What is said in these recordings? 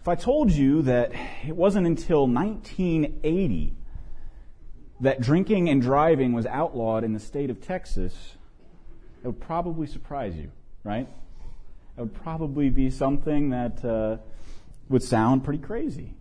If I told you that it wasn't until 1980 that drinking and driving was outlawed in the state of Texas, it would probably surprise you, right? It would probably be something that would sound pretty crazy.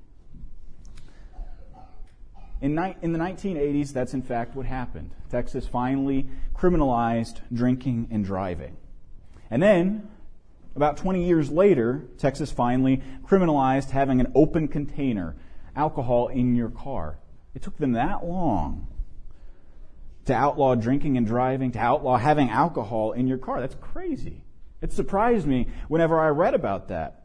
In the 1980s, that's in fact what happened. Texas finally criminalized drinking and driving. And then, about 20 years later, Texas finally criminalized having an open container, alcohol in your car. It took them that long to outlaw drinking and driving, to outlaw having alcohol in your car. That's crazy. It surprised me whenever I read about that.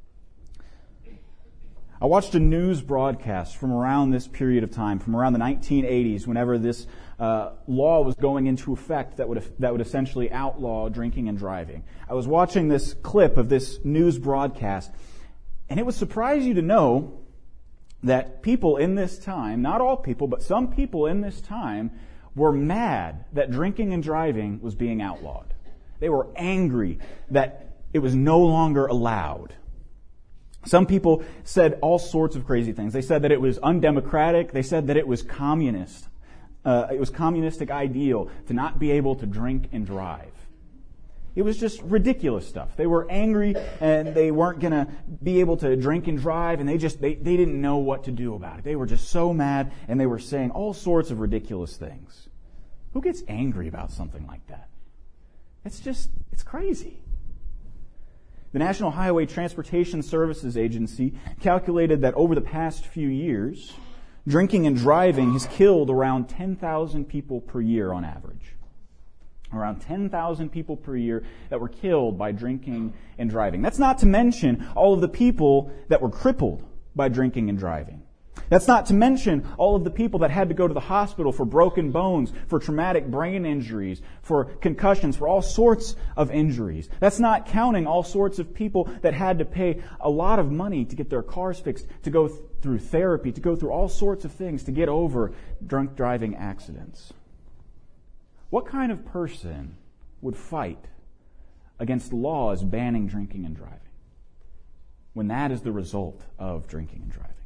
I watched a news broadcast from around this period of time, from around the 1980s, whenever this law was going into effect that would essentially outlaw drinking and driving. I was watching this clip of this news broadcast, and it would surprise you to know that people in this time, not all people, but some people in this time, were mad that drinking and driving was being outlawed. They were angry that it was no longer allowed. Some people said all sorts of crazy things. They said that it was undemocratic. They said that it was communist. It was communistic ideal to not be able to drink and drive. It was just ridiculous stuff. They were angry and they weren't going to be able to drink and drive, and they didn't know what to do about it. They were just so mad, and they were saying all sorts of ridiculous things. Who gets angry about something like that? It's crazy. The National Highway Transportation Services Agency calculated that over the past few years, drinking and driving has killed around 10,000 people per year on average. Around 10,000 people per year that were killed by drinking and driving. That's not to mention all of the people that were crippled by drinking and driving. That's not to mention all of the people that had to go to the hospital for broken bones, for traumatic brain injuries, for concussions, for all sorts of injuries. That's not counting all sorts of people that had to pay a lot of money to get their cars fixed, to go through therapy, to go through all sorts of things to get over drunk driving accidents. What kind of person would fight against laws banning drinking and driving when that is the result of drinking and driving?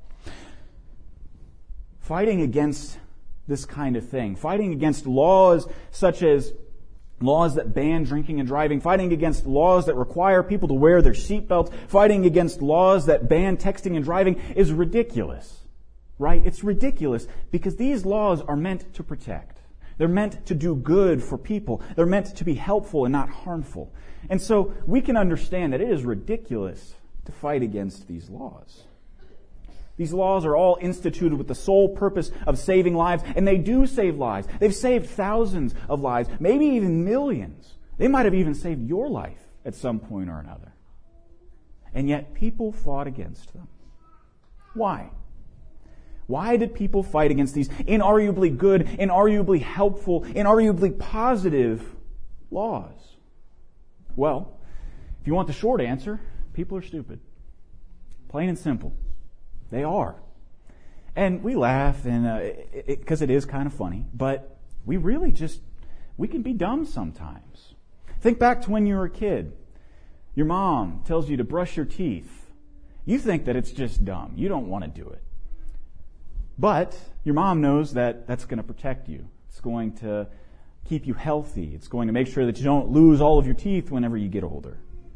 Fighting against this kind of thing, fighting against laws such as laws that ban drinking and driving, fighting against laws that require people to wear their seatbelts, fighting against laws that ban texting and driving is ridiculous, right? It's ridiculous because these laws are meant to protect. They're meant to do good for people. They're meant to be helpful and not harmful. And so we can understand that it is ridiculous to fight against these laws. These laws are all instituted with the sole purpose of saving lives, and they do save lives. They've saved thousands of lives, maybe even millions. They might have even saved your life at some point or another. And yet people fought against them. Why? Why did people fight against these inarguably good, inarguably helpful, inarguably positive laws? Well, if you want the short answer, people are stupid. Plain and simple. They are. And we laugh because it is kind of funny, but we can be dumb sometimes. Think back to when you were a kid. Your mom tells you to brush your teeth. You think that it's just dumb. You don't want to do it. But your mom knows that that's going to protect you. It's going to keep you healthy. It's going to make sure that you don't lose all of your teeth whenever you get older.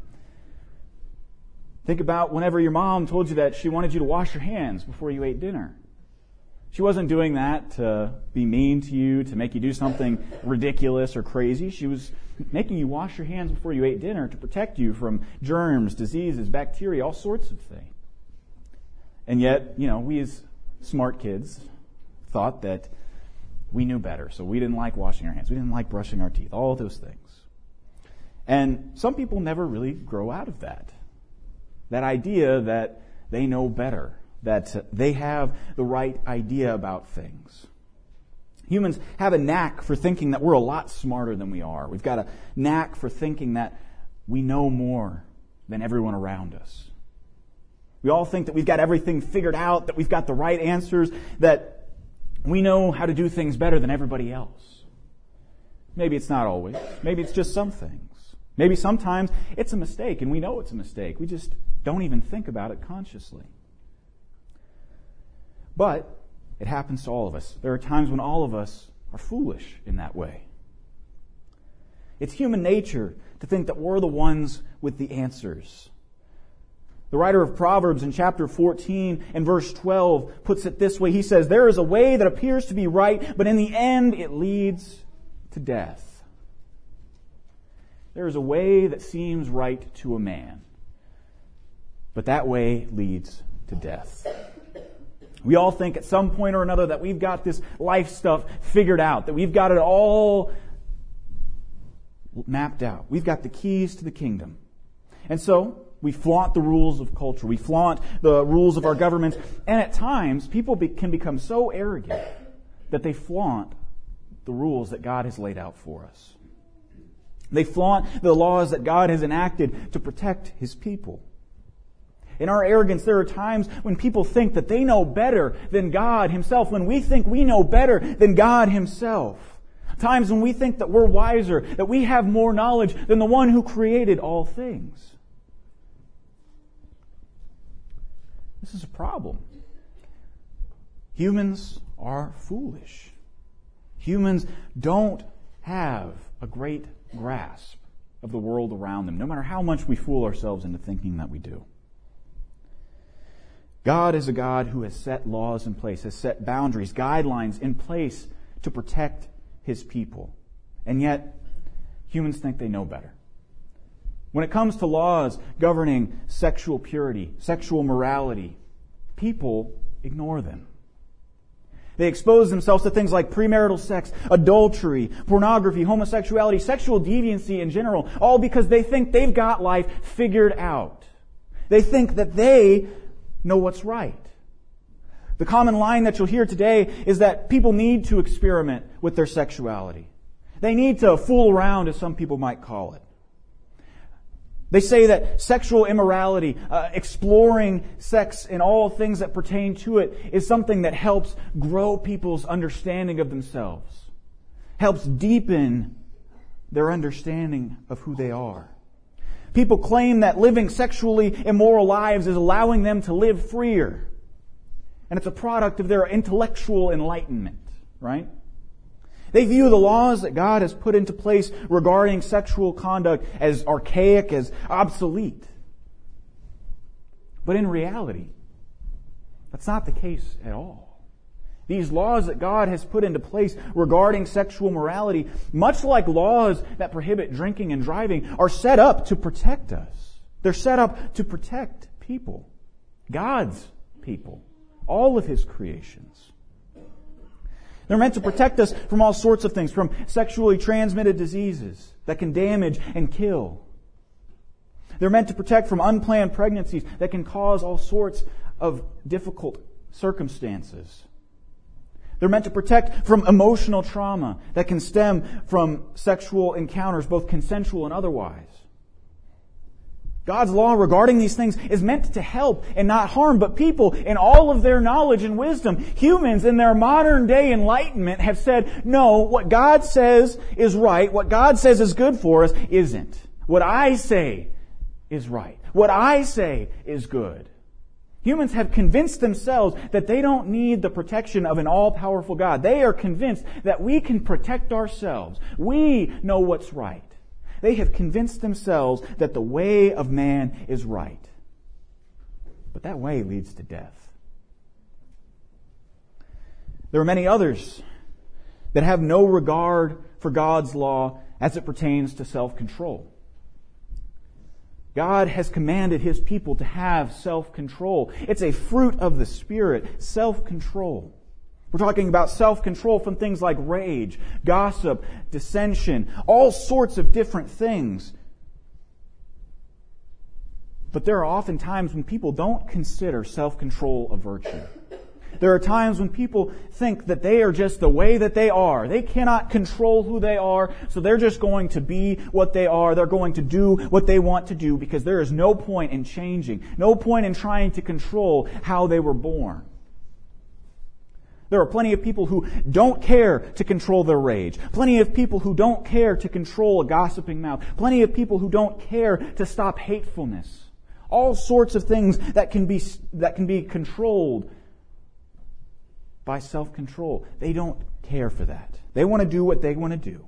Think about whenever your mom told you that she wanted you to wash your hands before you ate dinner. She wasn't doing that to be mean to you, to make you do something ridiculous or crazy. She was making you wash your hands before you ate dinner to protect you from germs, diseases, bacteria, all sorts of things. And yet, we as smart kids thought that we knew better, so we didn't like washing our hands. We didn't like brushing our teeth, all of those things. And some people never really grow out of that. That idea that they know better, that they have the right idea about things. Humans have a knack for thinking that we're a lot smarter than we are. We've got a knack for thinking that we know more than everyone around us. We all think that we've got everything figured out, that we've got the right answers, that we know how to do things better than everybody else. Maybe it's not always. Maybe it's just some things. Maybe sometimes it's a mistake and we know it's a mistake. We just don't even think about it consciously. But it happens to all of us. There are times when all of us are foolish in that way. It's human nature to think that we're the ones with the answers. The writer of Proverbs in chapter 14 and verse 12 puts it this way. He says, "There is a way that appears to be right, but in the end it leads to death." There is a way that seems right to a man, but that way leads to death. We all think at some point or another that we've got this life stuff figured out, that we've got it all mapped out. We've got the keys to the kingdom. And so we flaunt the rules of culture. We flaunt the rules of our governments. And at times, people can become so arrogant that they flaunt the rules that God has laid out for us. They flaunt the laws that God has enacted to protect His people. In our arrogance, there are times when people think that they know better than God Himself, when we think we know better than God Himself. Times when we think that we're wiser, that we have more knowledge than the one who created all things. This is a problem. Humans are foolish. Humans don't have a great grasp of the world around them, no matter how much we fool ourselves into thinking that we do. God is a God who has set laws in place, has set boundaries, guidelines in place to protect His people. And yet, humans think they know better. When it comes to laws governing sexual purity, sexual morality, people ignore them. They expose themselves to things like premarital sex, adultery, pornography, homosexuality, sexual deviancy in general, all because they think they've got life figured out. They think that they know what's right. The common line that you'll hear today is that people need to experiment with their sexuality. They need to fool around, as some people might call it. They say that sexual immorality, exploring sex and all things that pertain to it, is something that helps grow people's understanding of themselves, helps deepen their understanding of who they are. People claim that living sexually immoral lives is allowing them to live freer. And it's a product of their intellectual enlightenment, right? They view the laws that God has put into place regarding sexual conduct as archaic, as obsolete. But in reality, that's not the case at all. These laws that God has put into place regarding sexual morality, much like laws that prohibit drinking and driving, are set up to protect us. They're set up to protect people, God's people, all of His creations. They're meant to protect us from all sorts of things, from sexually transmitted diseases that can damage and kill. They're meant to protect from unplanned pregnancies that can cause all sorts of difficult circumstances. They're meant to protect from emotional trauma that can stem from sexual encounters, both consensual and otherwise. God's law regarding these things is meant to help and not harm, but people, in all of their knowledge and wisdom, humans in their modern day enlightenment, have said, no, what God says is right, what God says is good for us isn't. What I say is right. What I say is good. Humans have convinced themselves that they don't need the protection of an all-powerful God. They are convinced that we can protect ourselves. We know what's right. They have convinced themselves that the way of man is right. But that way leads to death. There are many others that have no regard for God's law as it pertains to self-control. God has commanded His people to have self-control. It's a fruit of the Spirit, self-control. We're talking about self-control from things like rage, gossip, dissension, all sorts of different things. But there are often times when people don't consider self-control a virtue. There are times when people think that they are just the way that they are. They cannot control who they are, so they're just going to be what they are. They're going to do what they want to do because there is no point in changing, no point in trying to control how they were born. There are plenty of people who don't care to control their rage. Plenty of people who don't care to control a gossiping mouth. Plenty of people who don't care to stop hatefulness. all sorts of things that can be controlled by self-control. They don't care for that. They want to do what they want to do.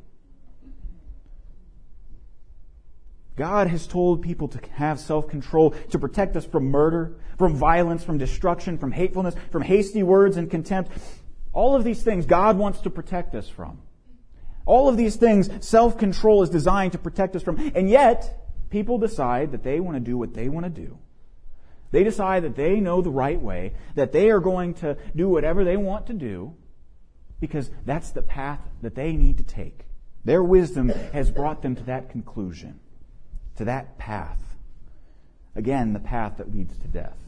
God has told people to have self-control to protect us from murder, from violence, from destruction, from hatefulness, from hasty words and contempt. All of these things God wants to protect us from. All of these things self-control is designed to protect us from. And yet, people decide that they want to do what they want to do. They decide that they know the right way, that they are going to do whatever they want to do, because that's the path that they need to take. Their wisdom has brought them to that conclusion, to that path. Again, the path that leads to death.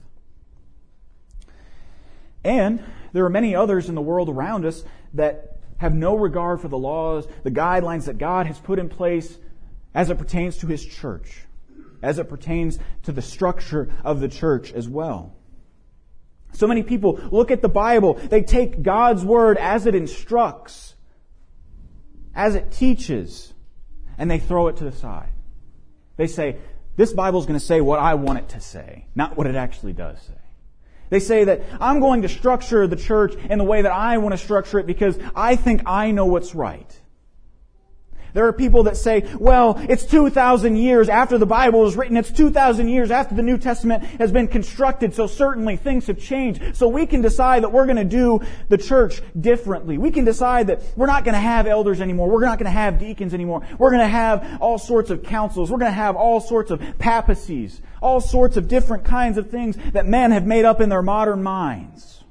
And there are many others in the world around us that have no regard for the laws, the guidelines that God has put in place as it pertains to His church, as it pertains to the structure of the church as well. So many people look at the Bible, they take God's Word as it instructs, as it teaches, and they throw it to the side. They say, this Bible is going to say what I want it to say, not what it actually does say. They say that I'm going to structure the church in the way that I want to structure it because I think I know what's right. There are people that say, well, it's 2,000 years after the Bible was written. It's 2,000 years after the New Testament has been constructed. So certainly things have changed. So we can decide that we're going to do the church differently. We can decide that we're not going to have elders anymore. We're not going to have deacons anymore. We're going to have all sorts of councils. We're going to have all sorts of papacies. All sorts of different kinds of things that men have made up in their modern minds.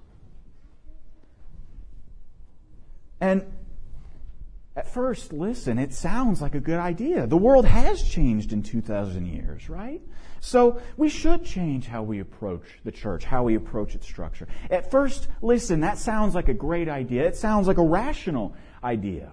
And at first, listen, it sounds like a good idea. The world has changed in 2,000 years, right? So we should change how we approach the church, how we approach its structure. At first, listen, that sounds like a great idea. It sounds like a rational idea.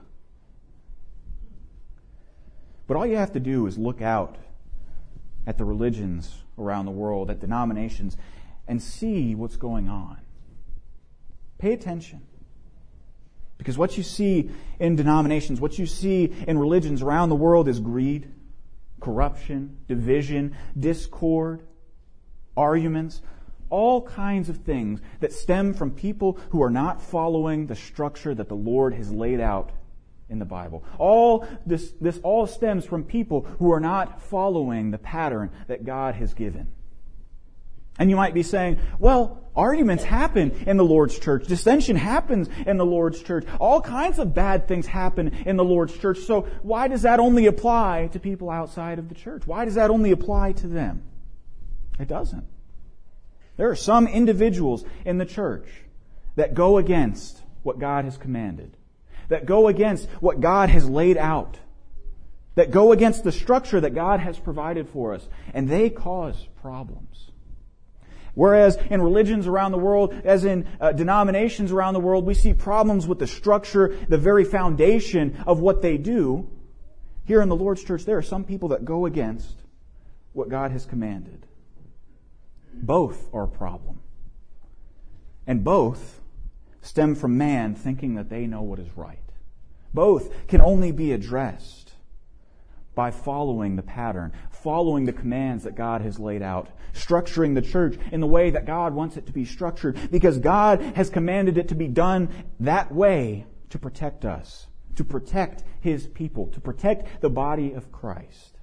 But all you have to do is look out at the religions around the world, at denominations, and see what's going on. Pay attention. Because what you see in denominations, what you see in religions around the world is greed, corruption, division, discord, arguments, all kinds of things that stem from people who are not following the structure that the Lord has laid out in the Bible. This all stems from people who are not following the pattern that God has given. And you might be saying, well, arguments happen in the Lord's church. Dissension happens in the Lord's church. All kinds of bad things happen in the Lord's church. So why does that only apply to people outside of the church? Why does that only apply to them? It doesn't. There are some individuals in the church that go against what God has commanded, that go against what God has laid out, that go against the structure that God has provided for us, and they cause problems. Whereas in religions around the world, as in denominations around the world, we see problems with the structure, the very foundation of what they do. Here in the Lord's church, there are some people that go against what God has commanded. Both are a problem. And both stem from man thinking that they know what is right. Both can only be addressed by following the pattern, following the commands that God has laid out, structuring the church in the way that God wants it to be structured, because God has commanded it to be done that way to protect us, to protect His people, to protect the body of Christ.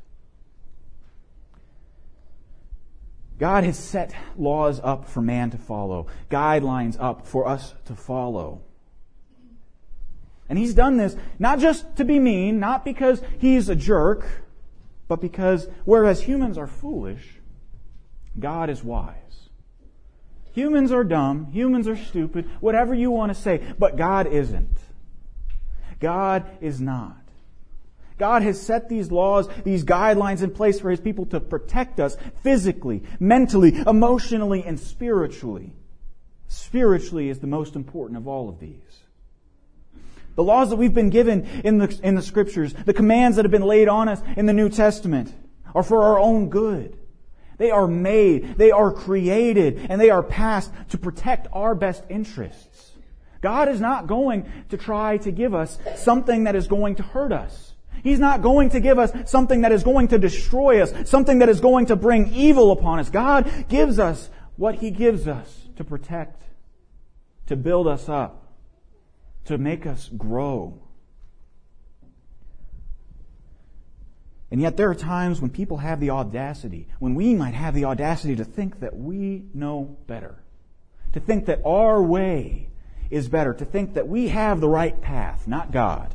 God has set laws up for man to follow, guidelines up for us to follow. And He's done this not just to be mean, not because He's a jerk, but because whereas humans are foolish, God is wise. Humans are dumb, humans are stupid, whatever you want to say, but God isn't. God is not. God has set these laws, these guidelines in place for His people to protect us physically, mentally, emotionally, and spiritually. Spiritually is the most important of all of these. The laws that we've been given in the Scriptures, the commands that have been laid on us in the New Testament, are for our own good. They are made, they are created, and they are passed to protect our best interests. God is not going to try to give us something that is going to hurt us. He's not going to give us something that is going to destroy us, something that is going to bring evil upon us. God gives us what He gives us to protect, to build us up, to make us grow. And yet there are times when people have the audacity, when we might have the audacity to think that we know better, to think that our way is better, to think that we have the right path, not God.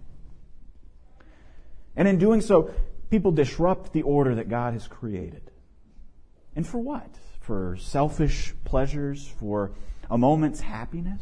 And in doing so, people disrupt the order that God has created. And for what? For selfish pleasures? For a moment's happiness?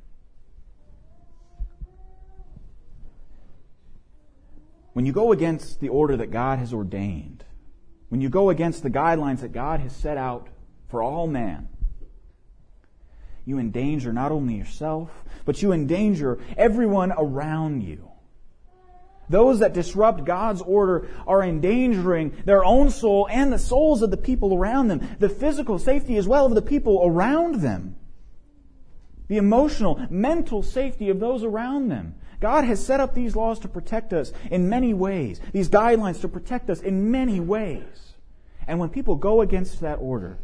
When you go against the order that God has ordained, when you go against the guidelines that God has set out for all man, you endanger not only yourself, but you endanger everyone around you. Those that disrupt God's order are endangering their own soul and the souls of the people around them, the physical safety as well of the people around them, the emotional, mental safety of those around them. God has set up these laws to protect us in many ways, these guidelines to protect us in many ways. And when people go against that order,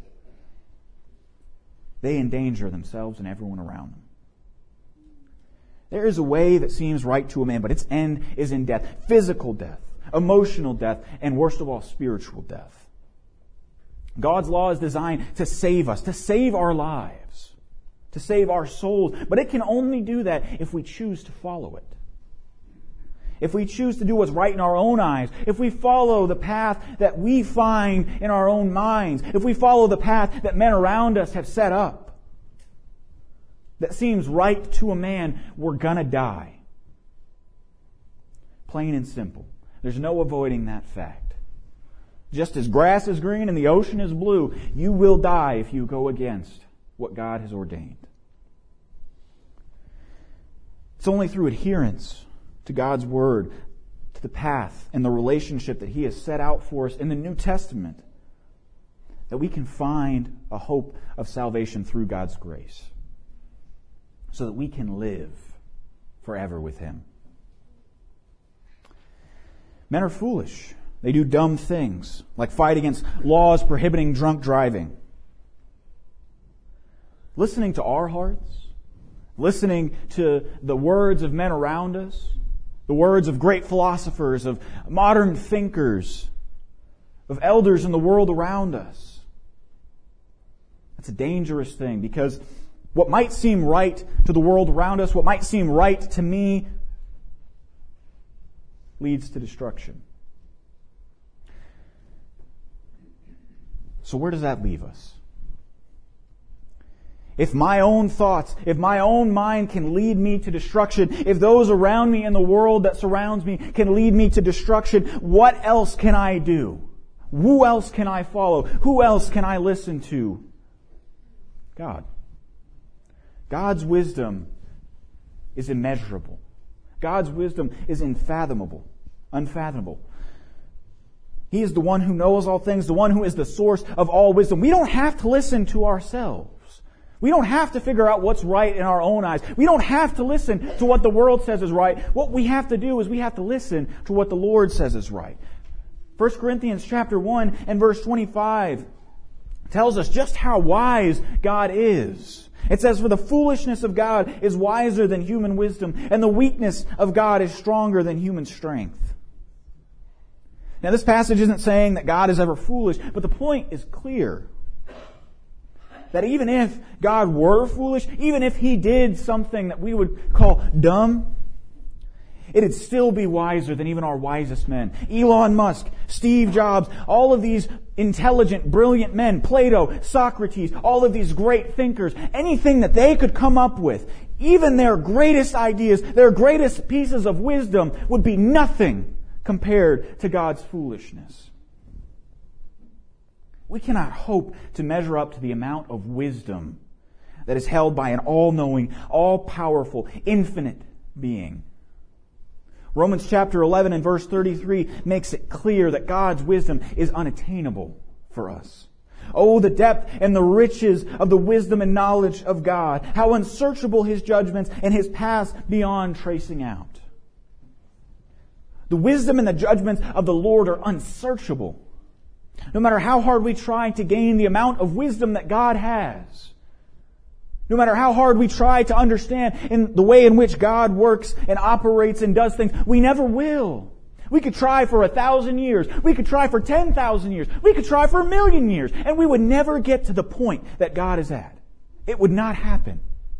they endanger themselves and everyone around them. There is a way that seems right to a man, but its end is in death. Physical death, emotional death, and worst of all, spiritual death. God's law is designed to save us, to save our lives, to save our souls. But it can only do that if we choose to follow it. If we choose to do what's right in our own eyes, if we follow the path that we find in our own minds, if we follow the path that men around us have set up, that seems right to a man, we're gonna die. Plain and simple. There's no avoiding that fact. Just as grass is green and the ocean is blue, you will die if you go against what God has ordained. It's only through adherence to God's Word, to the path and the relationship that He has set out for us in the New Testament, that we can find a hope of salvation through God's grace, so that we can live forever with Him. Men are foolish. They do dumb things, like fight against laws prohibiting drunk driving. Listening to our hearts, listening to the words of men around us, the words of great philosophers, of modern thinkers, of elders in the world around us. That's a dangerous thing, because what might seem right to the world around us, what might seem right to me, leads to destruction. So where does that leave us? If my own thoughts, if my own mind can lead me to destruction, if those around me in the world that surrounds me can lead me to destruction, what else can I do? Who else can I follow? Who else can I listen to? God. God's wisdom is immeasurable. God's wisdom is unfathomable. He is the one who knows all things, the one who is the source of all wisdom. We don't have to listen to ourselves. We don't have to figure out what's right in our own eyes. We don't have to listen to what the world says is right. What we have to do is we have to listen to what the Lord says is right. 1 Corinthians chapter 1 and verse 25 tells us just how wise God is. It says, "For the foolishness of God is wiser than human wisdom, and the weakness of God is stronger than human strength." Now, this passage isn't saying that God is ever foolish, but the point is clear. That even if God were foolish, even if He did something that we would call dumb, it'd still be wiser than even our wisest men. Elon Musk, Steve Jobs, all of these intelligent, brilliant men, Plato, Socrates, all of these great thinkers, anything that they could come up with, even their greatest ideas, their greatest pieces of wisdom would be nothing compared to God's foolishness. We cannot hope to measure up to the amount of wisdom that is held by an all-knowing, all-powerful, infinite being. Romans chapter 11 and verse 33 makes it clear that God's wisdom is unattainable for us. Oh, the depth and the riches of the wisdom and knowledge of God. How unsearchable His judgments and His paths beyond tracing out. The wisdom and the judgments of the Lord are unsearchable. No matter how hard we try to gain the amount of wisdom that God has, no matter how hard we try to understand in the way in which God works and operates and does things, we never will. We could try for 1,000 years. We could try for 10,000 years. We could try for 1,000,000 years. And we would never get to the point that God is at. It would not happen.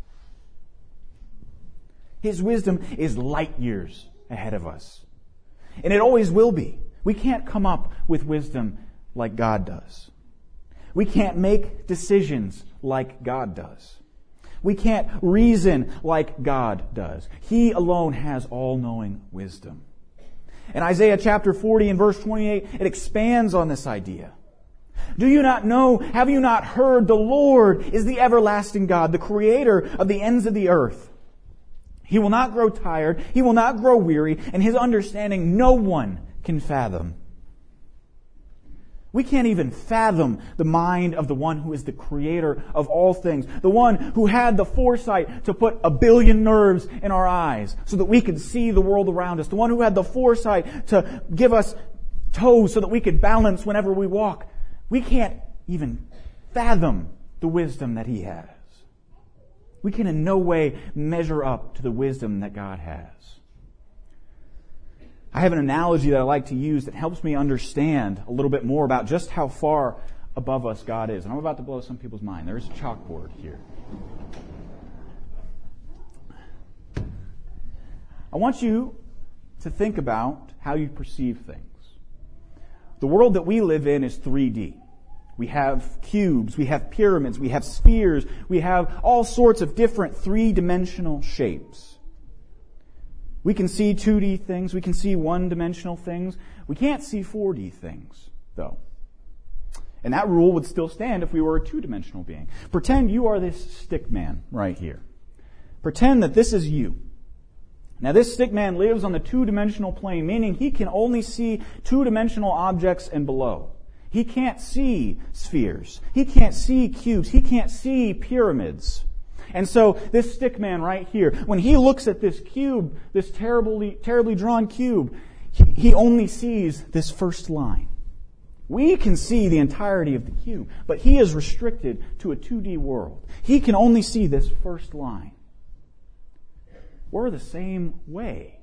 His wisdom is light years ahead of us. And it always will be. We can't come up with wisdom like God does. We can't make decisions like God does. We can't reason like God does. He alone has all-knowing wisdom. In Isaiah chapter 40 and verse 28, it expands on this idea. Do you not know, have you not heard, the Lord is the everlasting God, the creator of the ends of the earth. He will not grow tired, He will not grow weary, and His understanding no one can fathom. We can't even fathom the mind of the one who is the creator of all things. The one who had the foresight to put 1 billion nerves in our eyes so that we could see the world around us. The one who had the foresight to give us toes so that we could balance whenever we walk. We can't even fathom the wisdom that He has. We can in no way measure up to the wisdom that God has. I have an analogy that I like to use that helps me understand a little bit more about just how far above us God is. And I'm about to blow some people's mind. There's a chalkboard here. I want you to think about how you perceive things. The world that we live in is 3D. We have cubes, we have pyramids, we have spheres, we have all sorts of different three-dimensional shapes. We can see 2D things, we can see one-dimensional things. We can't see 4D things, though. And that rule would still stand if we were a two-dimensional being. Pretend you are this stick man right here. Pretend that this is you. Now this stick man lives on the two-dimensional plane, meaning he can only see two-dimensional objects and below. He can't see spheres. He can't see cubes. He can't see pyramids. And so this stick man right here, when he looks at this cube, this terribly drawn cube, he only sees this first line. We can see the entirety of the cube, but he is restricted to a 2D world. He can only see this first line. We're the same way.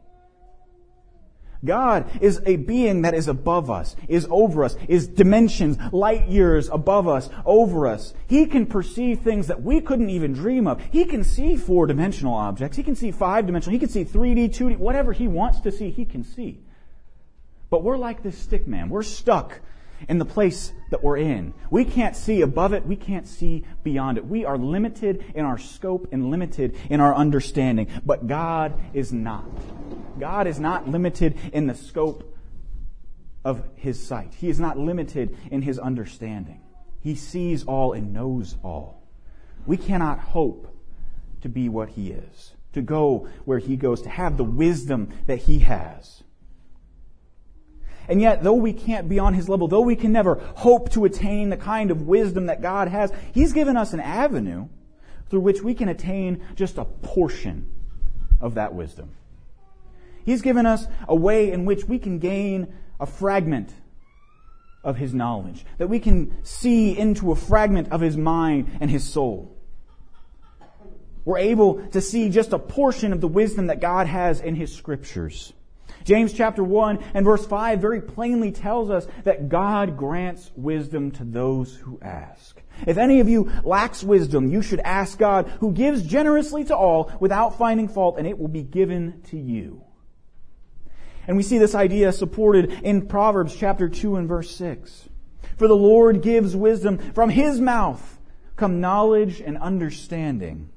God is a being that is above us, is over us, is dimensions, light years above us, over us. He can perceive things that we couldn't even dream of. He can see 4-dimensional objects. He can see 5-dimensional. He can see 3D, 2D, whatever He wants to see, He can see. But we're like this stick man. We're stuck in the place that we're in. We can't see above it. We can't see beyond it. We are limited in our scope and limited in our understanding. But God is not. God is not limited in the scope of His sight. He is not limited in His understanding. He sees all and knows all. We cannot hope to be what He is, to go where He goes, to have the wisdom that He has. And yet, though we can't be on His level, though we can never hope to attain the kind of wisdom that God has, He's given us an avenue through which we can attain just a portion of that wisdom. He's given us a way in which we can gain a fragment of His knowledge, that we can see into a fragment of His mind and His soul. We're able to see just a portion of the wisdom that God has in His Scriptures. James chapter 1 and verse 5 very plainly tells us that God grants wisdom to those who ask. If any of you lacks wisdom, you should ask God, who gives generously to all without finding fault, and it will be given to you. And we see this idea supported in Proverbs chapter 2 and verse 6. For the Lord gives wisdom, from His mouth come knowledge and understanding.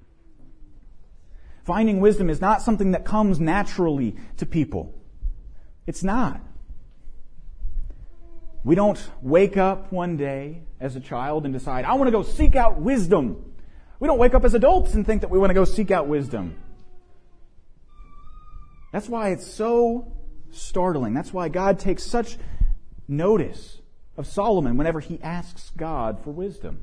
Finding wisdom is not something that comes naturally to people. It's not. We don't wake up one day as a child and decide, I want to go seek out wisdom. We don't wake up as adults and think that we want to go seek out wisdom. That's why it's so startling. That's why God takes such notice of Solomon whenever he asks God for wisdom.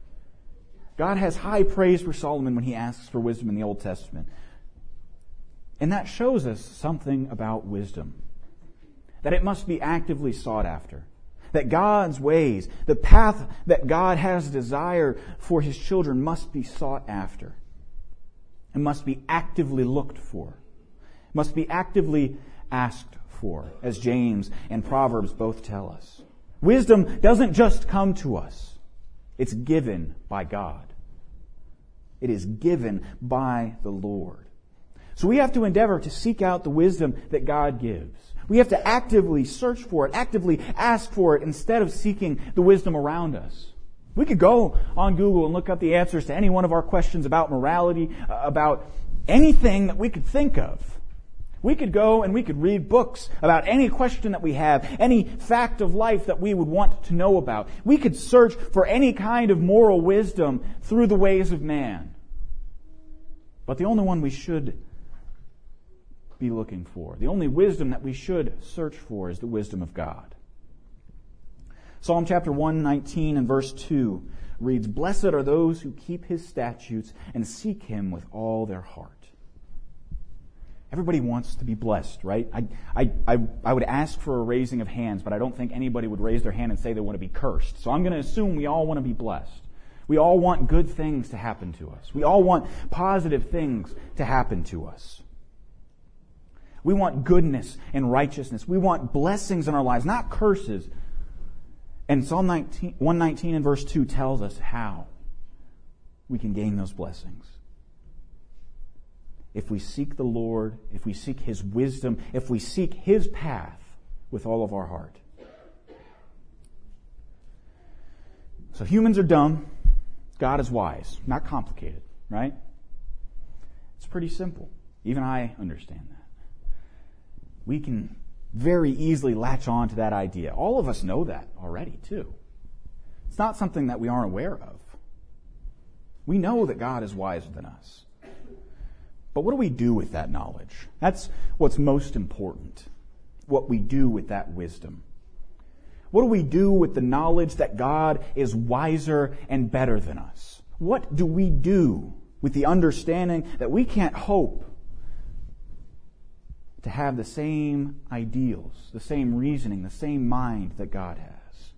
God has high praise for Solomon when he asks for wisdom in the Old Testament. And that shows us something about wisdom. That it must be actively sought after. That God's ways, the path that God has desired for His children must be sought after. It must be actively looked for. It must be actively asked for, as James and Proverbs both tell us. Wisdom doesn't just come to us. It's given by God. It is given by the Lord. So we have to endeavor to seek out the wisdom that God gives. We have to actively search for it, actively ask for it, instead of seeking the wisdom around us. We could go on Google and look up the answers to any one of our questions about morality, about anything that we could think of. We could go and we could read books about any question that we have, any fact of life that we would want to know about. We could search for any kind of moral wisdom through the ways of man. But the only one we should be looking for, the only wisdom that we should search for, is the wisdom of God. Psalm chapter 119 and verse 2 reads, "Blessed are those who keep His statutes and seek Him with all their heart." Everybody wants to be blessed, right? I would ask for a raising of hands, but I don't think anybody would raise their hand and say they want to be cursed. So I'm going to assume we all want to be blessed. We all want good things to happen to us. We all want positive things to happen to us. We want goodness and righteousness. We want blessings in our lives, not curses. And Psalm 119 and verse 2 tells us how we can gain those blessings. If we seek the Lord, if we seek His wisdom, if we seek His path with all of our heart. So humans are dumb. God is wise. Not complicated, right? It's pretty simple. Even I understand that. We can very easily latch on to that idea. All of us know that already, too. It's not something that we aren't aware of. We know that God is wiser than us. But what do we do with that knowledge? That's what's most important. What we do with that wisdom. What do we do with the knowledge that God is wiser and better than us? What do we do with the understanding that we can't hope to have the same ideals, the same reasoning, the same mind that God has?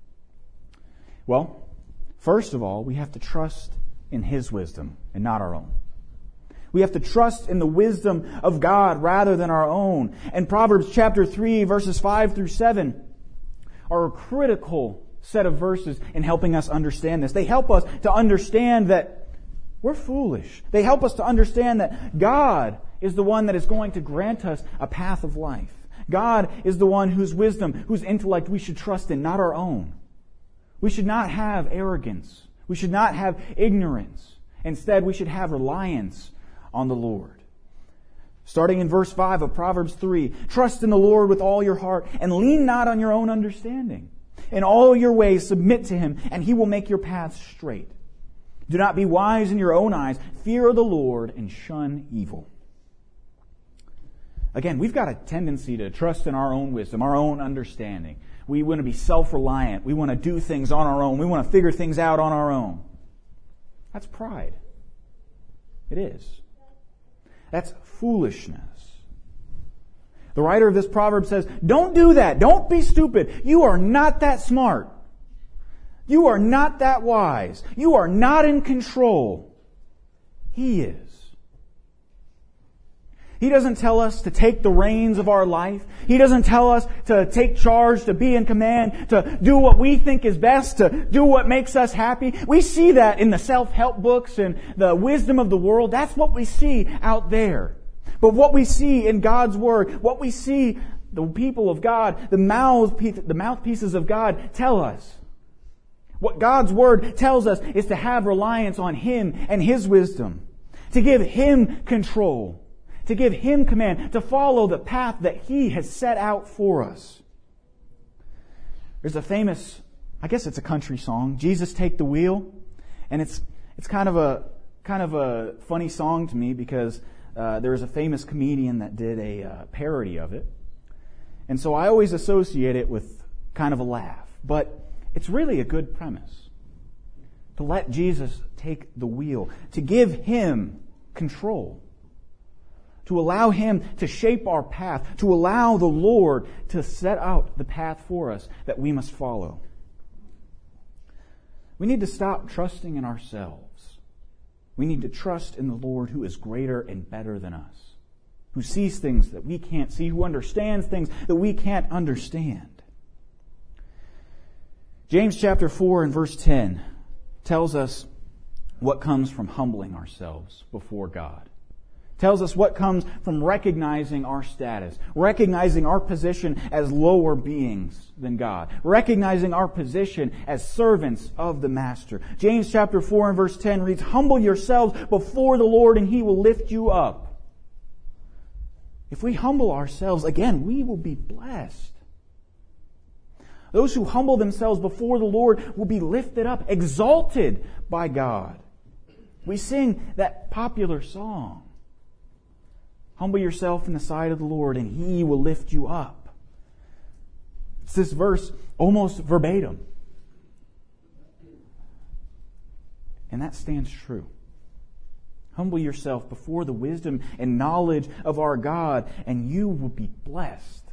Well, first of all, we have to trust in His wisdom and not our own. We have to trust in the wisdom of God rather than our own. And Proverbs chapter 3, verses 5 through 7 are a critical set of verses in helping us understand this. They help us to understand that we're foolish. They help us to understand that God is the one that is going to grant us a path of life. God is the one whose wisdom, whose intellect we should trust in, not our own. We should not have arrogance. We should not have ignorance. Instead, we should have reliance on the Lord. Starting in verse 5 of Proverbs 3, "Trust in the Lord with all your heart and lean not on your own understanding. In all your ways submit to Him, and He will make your paths straight. Do not be wise in your own eyes. Fear the Lord and shun evil." Again, we've got a tendency to trust in our own wisdom, our own understanding. We want to be self-reliant. We want to do things on our own. We want to figure things out on our own. That's pride. It is. That's foolishness. The writer of this proverb says, don't do that. Don't be stupid. You are not that smart. You are not that wise. You are not in control. He is. He doesn't tell us to take the reins of our life. He doesn't tell us to take charge, to be in command, to do what we think is best, to do what makes us happy. We see that in the self-help books and the wisdom of the world. That's what we see out there. But what we see in God's Word, what we see the people of God, the mouthpieces of God tell us. What God's Word tells us is to have reliance on Him and His wisdom, to give Him control, to give Him command, to follow the path that He has set out for us. There's a famous, I guess it's a country song, "Jesus Take the Wheel," and it's kind of a funny song to me because there was a famous comedian that did a parody of it, and so I always associate it with kind of a laugh. But it's really a good premise to let Jesus take the wheel, to give Him control. to allow Him to shape our path, to allow the Lord to set out the path for us that we must follow. We need to stop trusting in ourselves. We need to trust in the Lord who is greater and better than us, who sees things that we can't see, who understands things that we can't understand. James chapter 4 and verse 10 tells us what comes from humbling ourselves before God. Tells us what comes from recognizing our status, recognizing our position as lower beings than God, recognizing our position as servants of the Master. James chapter 4 and verse 10 reads, "Humble yourselves before the Lord and He will lift you up." If we humble ourselves, again, we will be blessed. Those who humble themselves before the Lord will be lifted up, exalted by God. We sing that popular song. Humble yourself in the sight of the Lord and He will lift you up. It's this verse almost verbatim. And that stands true. Humble yourself before the wisdom and knowledge of our God and you will be blessed.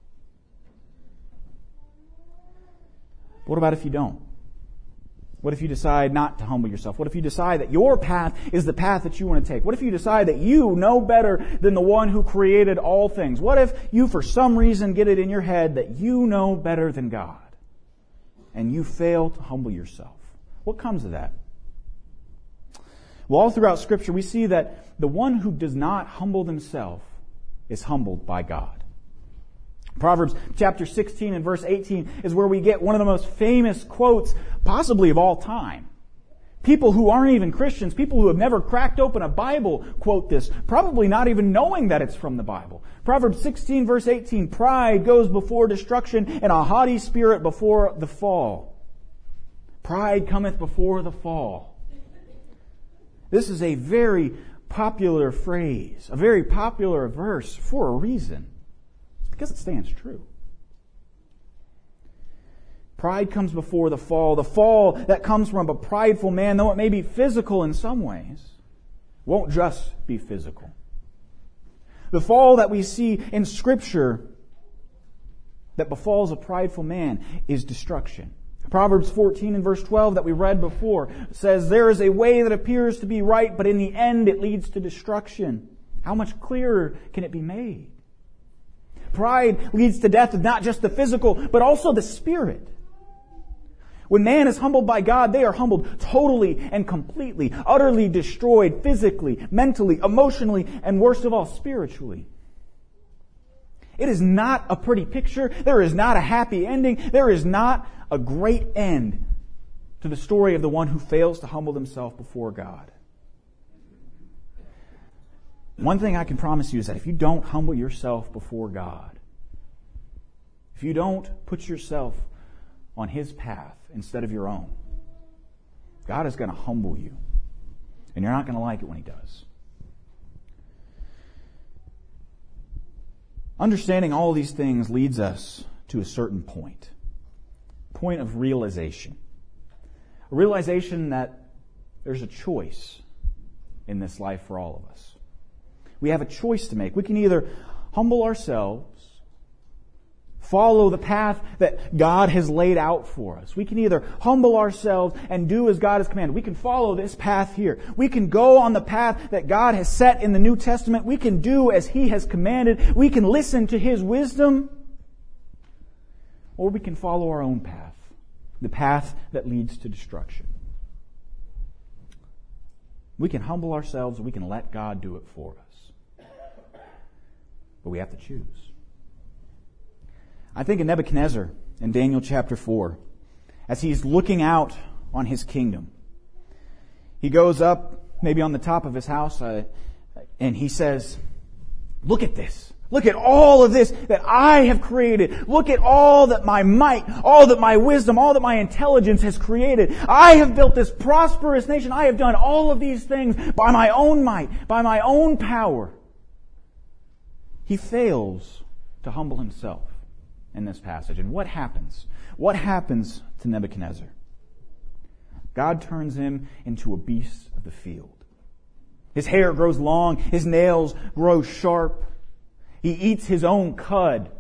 What about if you don't? What if you decide not to humble yourself? What if you decide that your path is the path that you want to take? What if you decide that you know better than the one who created all things? What if you, for some reason, get it in your head that you know better than God and you fail to humble yourself? What comes of that? Well, all throughout Scripture, we see that the one who does not humble themselves is humbled by God. Proverbs chapter 16 and verse 18 is where we get one of the most famous quotes possibly of all time. People who aren't even Christians, people who have never cracked open a Bible quote this, probably not even knowing that it's from the Bible. Proverbs 16 verse 18, "Pride goes before destruction and a haughty spirit before the fall." Pride cometh before the fall. This is a very popular phrase, a very popular verse for a reason. Because it stands true. Pride comes before the fall. The fall that comes from a prideful man, though it may be physical in some ways, won't just be physical. The fall that we see in Scripture that befalls a prideful man is destruction. Proverbs 14 and verse 12 that we read before says, "There is a way that appears to be right, but in the end it leads to destruction." How much clearer can it be made? Pride leads to death of not just the physical, but also the spirit. When man is humbled by God, they are humbled totally and completely, utterly destroyed physically, mentally, emotionally, and worst of all, spiritually. It is not a pretty picture. There is not a happy ending. There is not a great end to the story of the one who fails to humble himself before God. One thing I can promise you is that if you don't humble yourself before God, if you don't put yourself on His path instead of your own, God is going to humble you. And you're not going to like it when He does. Understanding all these things leads us to a certain point of realization. A realization that there's a choice in this life for all of us. We have a choice to make. We can either humble ourselves, follow the path that God has laid out for us. We can either humble ourselves and do as God has commanded. We can follow this path here. We can go on the path that God has set in the New Testament. We can do as He has commanded. We can listen to His wisdom. Or we can follow our own path, the path that leads to destruction. We can humble ourselves and we can let God do it for us. But we have to choose. I think of Nebuchadnezzar in Daniel chapter 4, as he's looking out on his kingdom. He goes up, maybe on the top of his house, and he says, "Look at this. Look at all of this that I have created. Look at all that my might, all that my wisdom, all that my intelligence has created. I have built this prosperous nation. I have done all of these things by my own might, by my own power." He fails to humble himself in this passage. And what happens? What happens to Nebuchadnezzar? God turns him into a beast of the field. His hair grows long. His nails grow sharp. He eats his own cud.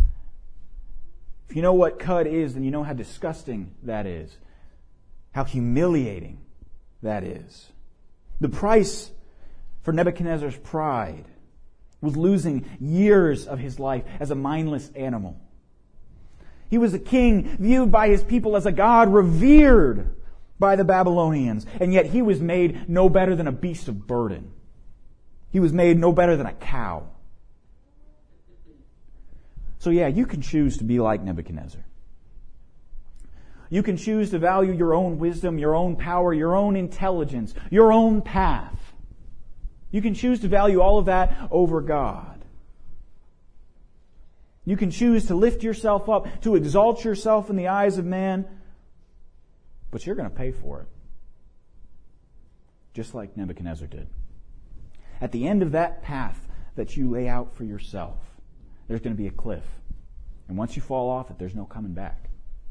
If you know what cud is, then you know how disgusting that is. How humiliating that is. The price for Nebuchadnezzar's pride was losing years of his life as a mindless animal. He was a king viewed by his people as a god revered by the Babylonians, and yet he was made no better than a beast of burden. He was made no better than a cow. So yeah, you can choose to be like Nebuchadnezzar. You can choose to value your own wisdom, your own power, your own intelligence, your own path. You can choose to value all of that over God. You can choose to lift yourself up, to exalt yourself in the eyes of man, but you're going to pay for it. Just like Nebuchadnezzar did. At the end of that path that you lay out for yourself, there's going to be a cliff. And once you fall off it, there's no coming back.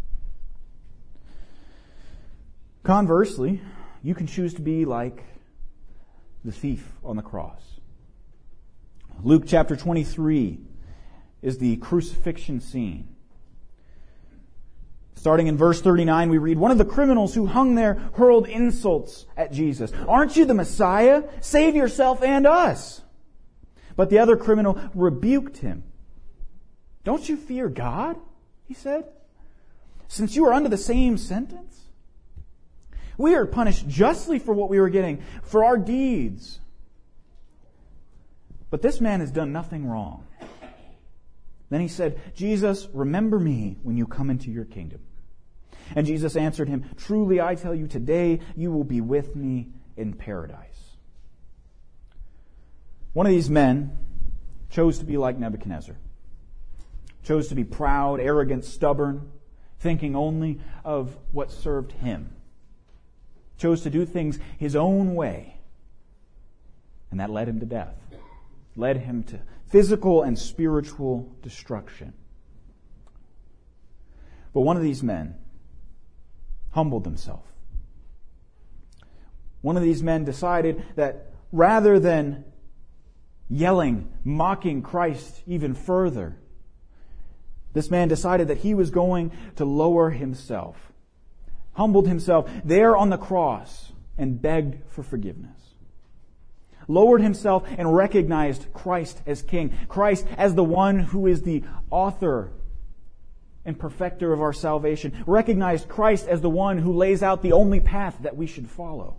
Conversely, you can choose to be like the thief on the cross. Luke chapter 23 is the crucifixion scene. Starting in verse 39, we read, "One of the criminals who hung there hurled insults at Jesus. 'Aren't you the Messiah? Save yourself and us.' But the other criminal rebuked him. 'Don't you fear God?' he said, 'since you are under the same sentence? We are punished justly for what we were getting, for our deeds. But this man has done nothing wrong.' Then he said, 'Jesus, remember me when you come into your kingdom.' And Jesus answered him, 'Truly I tell you, today you will be with me in paradise.'" One of these men chose to be like Nebuchadnezzar. Chose to be proud, arrogant, stubborn, thinking only of what served him. Chose to do things his own way. And that led him to death. Led him to physical and spiritual destruction. But one of these men humbled himself. One of these men decided that rather than yelling, mocking Christ even further, this man decided that he was going to lower himself. Humbled himself there on the cross and begged for forgiveness. Lowered himself and recognized Christ as King. Christ as the one who is the author and perfecter of our salvation. Recognized Christ as the one who lays out the only path that we should follow.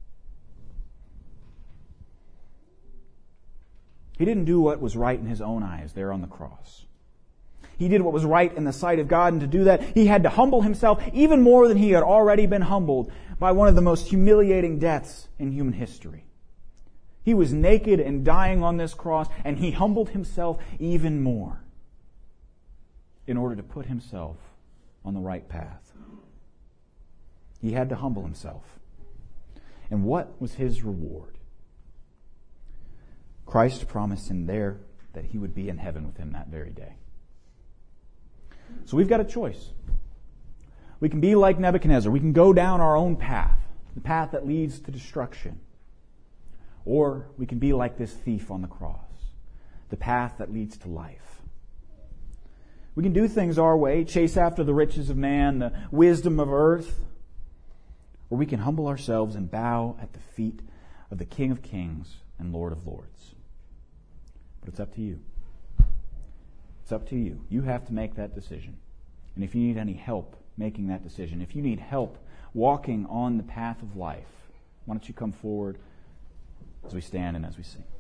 He didn't do what was right in his own eyes there on the cross. He did what was right in the sight of God, and to do that, he had to humble himself even more than he had already been humbled by one of the most humiliating deaths in human history. He was naked and dying on this cross, and he humbled himself even more in order to put himself on the right path. He had to humble himself. And what was his reward? Christ promised him there that he would be in heaven with him that very day. So we've got a choice. We can be like Nebuchadnezzar. We can go down our own path, the path that leads to destruction. Or we can be like this thief on the cross, the path that leads to life. We can do things our way, chase after the riches of man, the wisdom of earth, or we can humble ourselves and bow at the feet of the King of Kings and Lord of Lords. But it's up to you. It's up to you. You have to make that decision. And if you need any help making that decision, if you need help walking on the path of life, why don't you come forward as we stand and as we sing.